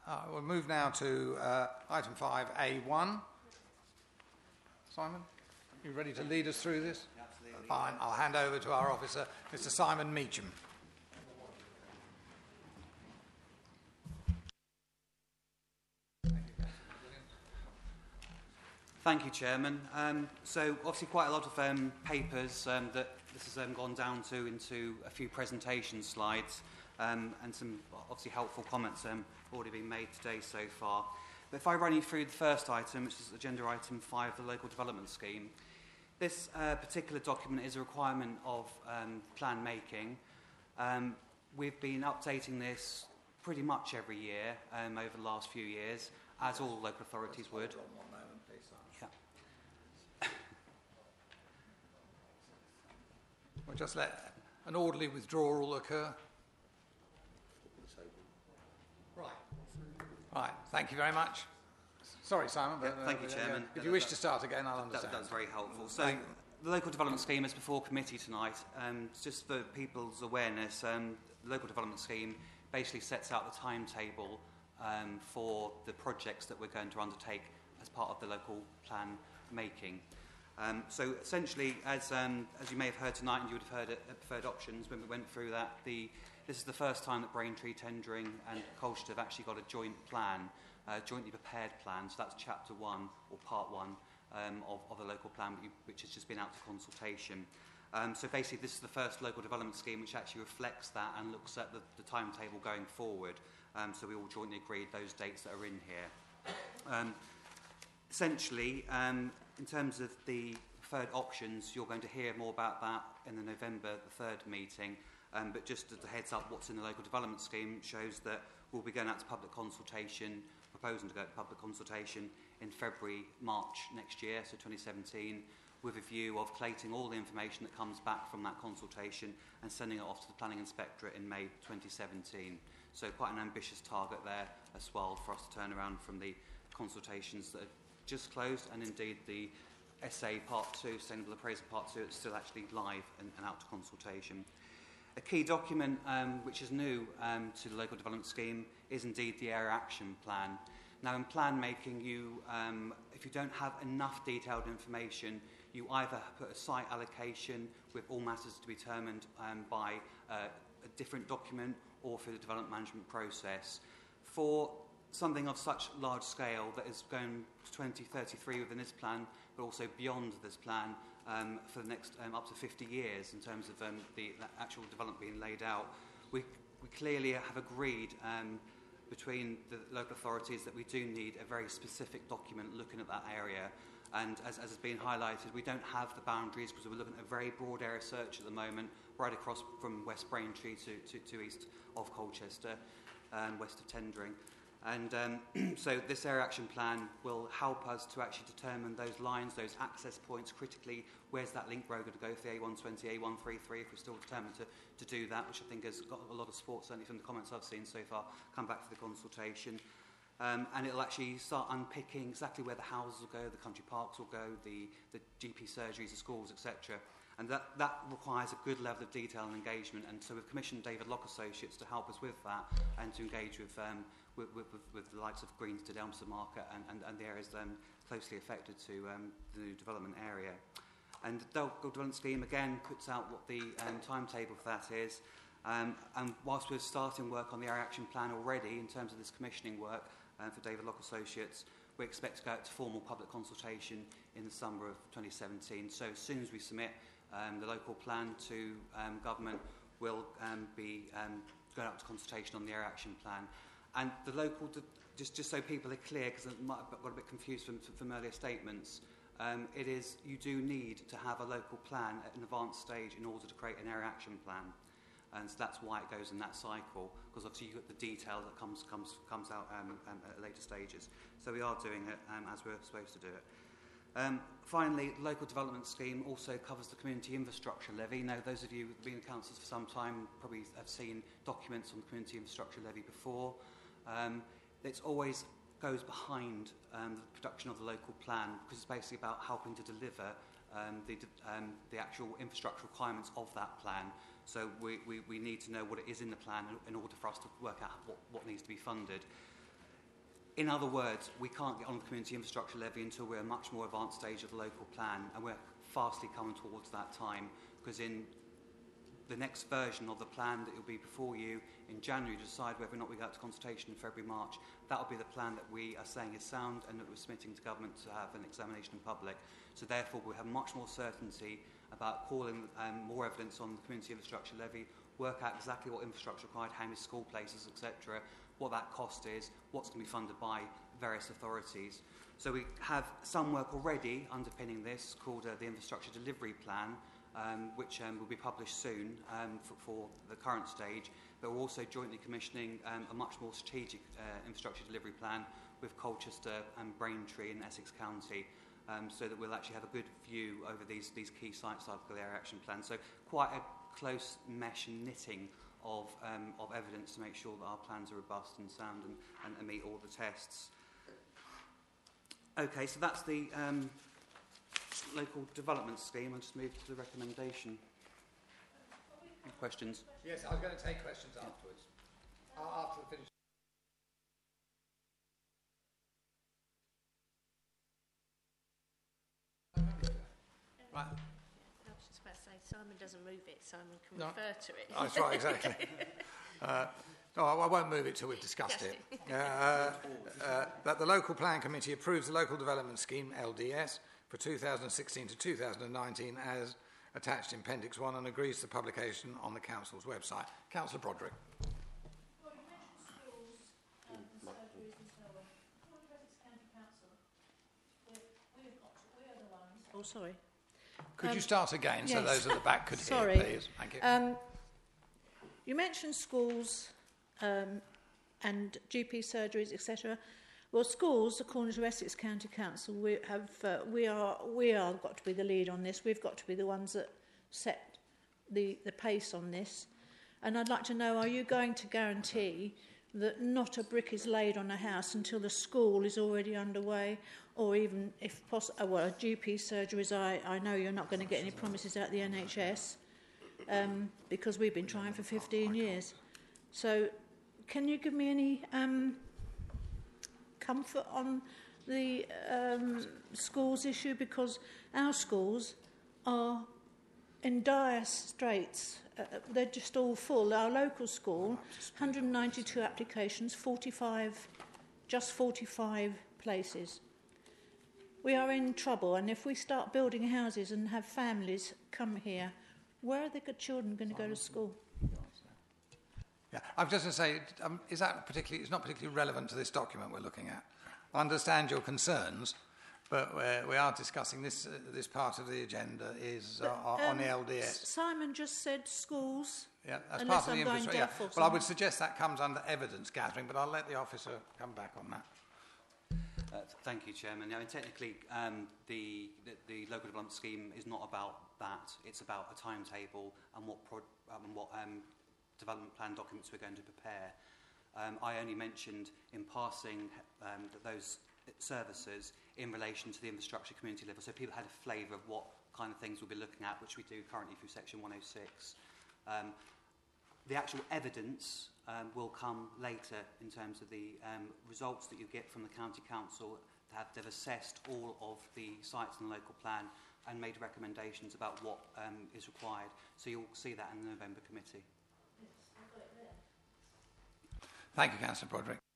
We'll move now to item 5A1. Simon, you ready to lead us through this? Absolutely. Fine. I'll hand over to our officer, Mr. Simon Meacham. Thank you, Chairman. So obviously quite a lot of papers that this has gone down to into a few presentation slides and some obviously helpful comments already been made today so far. But if I run you through the first item, which is agenda item 5, the local development scheme, this particular document is a requirement of plan making. We've been updating this pretty much every year over the last few years, as all local authorities would. We'll just let an orderly withdrawal occur. Right, thank you very much. Sorry, Simon. But, thank you, Chairman. If you wish to start again, I'll understand. That's very helpful. So the local development scheme is before committee tonight. Just for people's awareness, the local development scheme basically sets out the timetable for the projects that we're going to undertake as part of the local plan making. So essentially, as you may have heard tonight, and you would have heard at Preferred Options when we went through that, this is the first time that Braintree, Tendring and Colchester have actually got a joint plan, jointly prepared plan. So that's Chapter 1 or Part 1 of the local plan, which has just been out to consultation. So basically, this is the first local development scheme which actually reflects that and looks at the timetable going forward. So we all jointly agreed those dates that are in here. Essentially, in terms of the preferred options, you're going to hear more about that in the November the 3rd meeting. But just as a heads up, what's in the local development scheme shows that we'll be going out to public consultation, proposing to go to public consultation in February, March next year, so 2017, with a view of collating all the information that comes back from that consultation and sending it off to the Planning Inspectorate in May 2017. So quite an ambitious target there as well for us to turn around from the consultations that are just closed, and indeed the SA Part 2, Sustainable Appraisal Part 2, it's still actually live and out to consultation. A key document which is new to the local development scheme is indeed the Area Action Plan. Now in plan making, if you don't have enough detailed information, you either put a site allocation with all matters to be determined by a different document or through the development management process. For something of such large scale that is going to 2033 within this plan, but also beyond this plan for the next up to 50 years in terms of the actual development being laid out. We clearly have agreed between the local authorities that we do need a very specific document looking at that area. And as has been highlighted, we don't have the boundaries because we're looking at a very broad area search at the moment, right across from West Braintree to east of Colchester, west of Tendring. And so this area action plan will help us to actually determine those lines, those access points critically. Where's that link road going to go for the A120, A133 if we're still determined to do that, which I think has got a lot of support, certainly from the comments I've seen so far, come back for the consultation. And it'll actually start unpicking exactly where the houses will go, the country parks will go, the GP surgeries, the schools, etc. And that requires a good level of detail and engagement. And so we've commissioned David Locke Associates to help us with that and to engage with the likes of Greensted, Elmsted Market and the areas closely affected to the new development area. And the local development scheme again puts out what the timetable for that is. And whilst we're starting work on the area action plan already in terms of this commissioning work for David Locke Associates, we expect to go out to formal public consultation in the summer of 2017. So as soon as we submit the local plan to government, we'll be going out to consultation on the area action plan. And the local, just so people are clear, because I might have got a bit confused from earlier statements, you do need to have a local plan at an advanced stage in order to create an area action plan. And so that's why it goes in that cycle, because obviously you've got the detail that comes out at later stages. So we are doing it as we're supposed to do it. Finally, the local development scheme also covers the community infrastructure levy. Now, those of you who've been councillors for some time probably have seen documents on the community infrastructure levy before. It always goes behind the production of the local plan, because it's basically about helping to deliver the actual infrastructure requirements of that plan. So we need to know what it is in the plan in order for us to work out what needs to be funded. In other words, we can't get on the community infrastructure levy until we're a much more advanced stage of the local plan, and we're fastly coming towards that time, because in the next version of the plan that will be before you in January to decide whether or not we go out to consultation in February, March, that will be the plan that we are saying is sound and that we're submitting to government to have an examination in public. So therefore we'll have much more certainty about calling more evidence on the community infrastructure levy, work out exactly what infrastructure required, how many school places, etc., what that cost is, what's going to be funded by various authorities. So we have some work already underpinning this called the Infrastructure Delivery Plan, which will be published soon for the current stage, but we're also jointly commissioning a much more strategic infrastructure delivery plan with Colchester and Braintree in Essex County, so that we'll actually have a good view over these key sites like the area action plan. So quite a close mesh and knitting of evidence to make sure that our plans are robust and sound and meet all the tests. Okay, so that's the local development scheme. I'll just move to the recommendation. Questions? Yes, I was going to take questions afterwards. After the finish. Right. I was just about to say, Simon doesn't move it, Simon can refer to it. That's right, exactly. No, I won't move it till we've discussed it. That the Local Plan Committee approves the Local Development Scheme, LDS, for 2016 to 2019 as attached in Appendix 1 and agrees to publication on the Council's website. Councillor Broderick. Well, you mentioned schools and surgeries and so on. What about Essex County Council? We're the ones. Oh, sorry. Could you start again so yes. those at the back could Sorry. hear, please? Thank you. You mentioned schools and GP surgeries, etc. Well, schools, according to Essex County Council, we are got to be the lead on this. We've got to be the ones that set the pace on this. And I'd like to know, are you going to guarantee that not a brick is laid on a house until the school is already underway, or even, if possible, well, GP surgeries, I know you're not going to get any promises out the NHS, because we've been trying for 15 years. So can you give me any comfort on the schools issue? Because our schools are in dire straits. They're just all full. Our local school, 192 applications, 45 places. We are in trouble, and if we start building houses and have families come here, where are the good children going to go to school? Yeah, I was just going to say, is that particularly? It's not particularly relevant to this document we're looking at. I understand your concerns, but we are discussing this. This part of the agenda is on the LDS. Simon just said schools. Yeah, that's unless part of the I'm going infrastructure. deaf or Well, I would something. suggest that comes under evidence gathering, but I'll let the officer come back on that. Thank you, Chairman. Now, technically, the local development scheme is not about that. It's about a timetable and what development plan documents we're going to prepare. I only mentioned in passing those services in relation to the infrastructure community level, so people had a flavour of what kind of things we'll be looking at, which we do currently through Section 106. The actual evidence will come later in terms of the results that you get from the County Council. They've assessed all of the sites in the local plan and made recommendations about what is required. So you'll see that in the November committee. Thank you, Councillor Broderick.